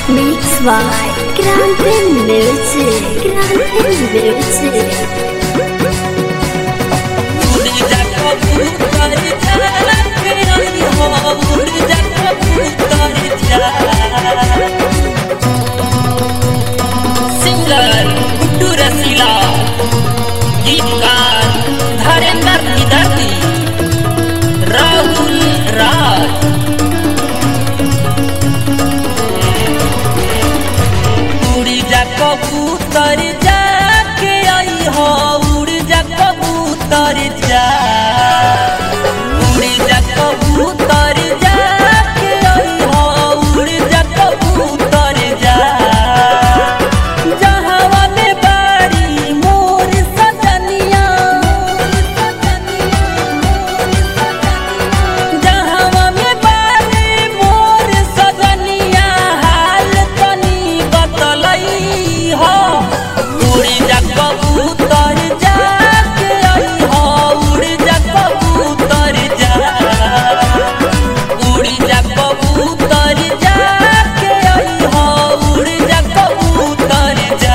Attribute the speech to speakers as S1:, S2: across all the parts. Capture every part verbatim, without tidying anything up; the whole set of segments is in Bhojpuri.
S1: Mix by Grande Music, Grande Music.
S2: Singer Guddu Rasila, गीतकार धरेंद्र विदर्ती, राहुल राज। उड़ी जा कबूतर जाके आई हो, उड़ जा कबूतर जा, उड़ी जा कबूतर जाके आई हो, उड़ जा कबूतर जा। जहावा में बाड़ी मोर सजनिया, जहावा में बाड़ी मोर सजनिया, हाल तनी बतलई हो। उड़ी जा कबूतर जाके आई हो, उड़ जा कबूतर जा, उड़ी जा कबूतर जाके आई हो, उड़ जा कबूतर जा।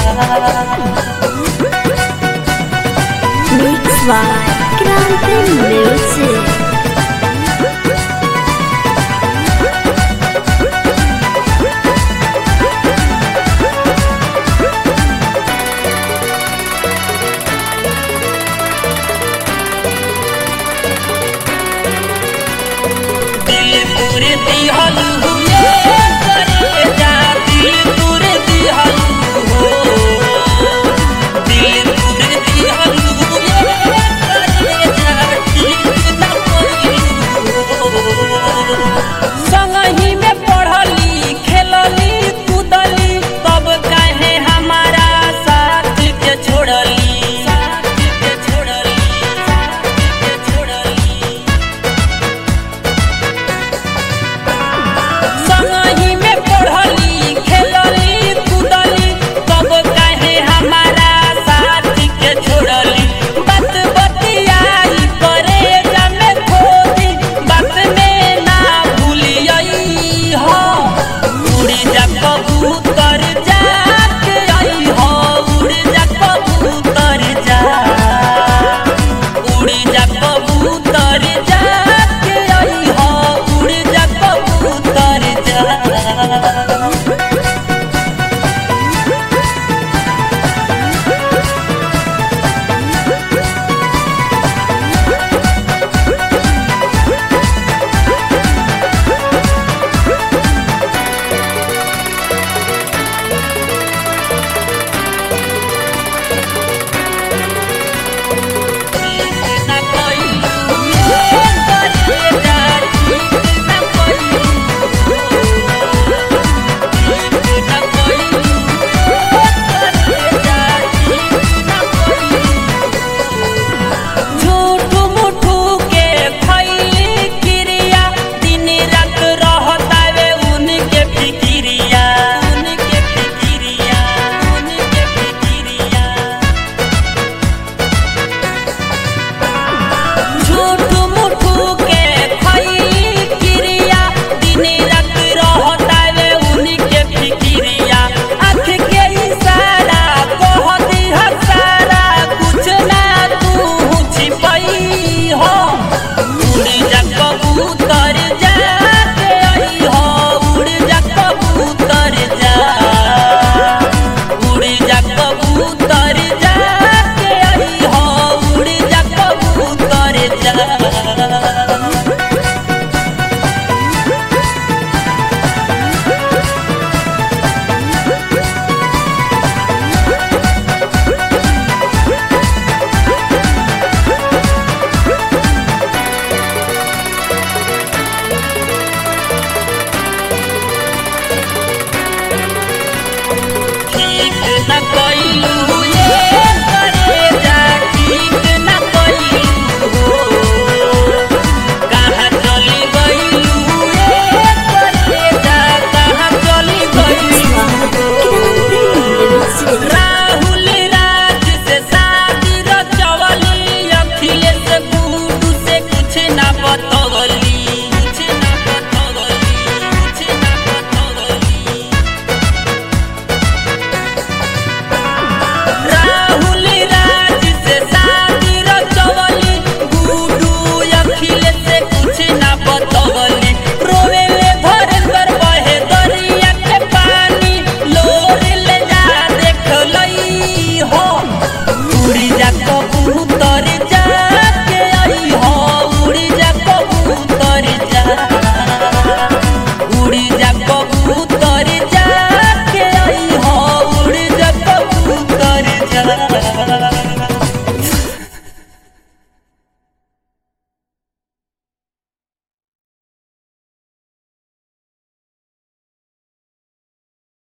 S1: Mix by Grande Music.
S2: दिल तोरे दिहल हुए करे जा, दिल तोरे दिहल हो, दिल तोरे दिहल हुए करे जा, ठीक न कोई हो। संगही में पढ़ली खेलली कूदली, तब काहे हमारा साथ के छोड़ली, साथ के छोड़ली, साथ के छोड़ली। संगही में पढ़ली खेलली कूदली, तब काहे हमारा साथ के छोड़ली। बात बतियाई करे जामे खोदी, बात में ना भूलियई हो। उड़ी जा कबूतर जाके आई हो, उड़ जा कबूतर जा, उड़ी जा कबूतर जाके आई हो, उड़ जा कबूतर जा। झूठ मुठू के खैली क्रिया, दिन रात रहतावे उनके फिकिरिया, उनके फिकिरिया, उनके फिकिरिया। झूठ मुठू के खैली क्रिया, दिन रात रहतावे उनके फिकिरिया। आँख के इशारा कह दिहा सारा, कुछ ना तू छिपई हो। उड़ी जा कबूतर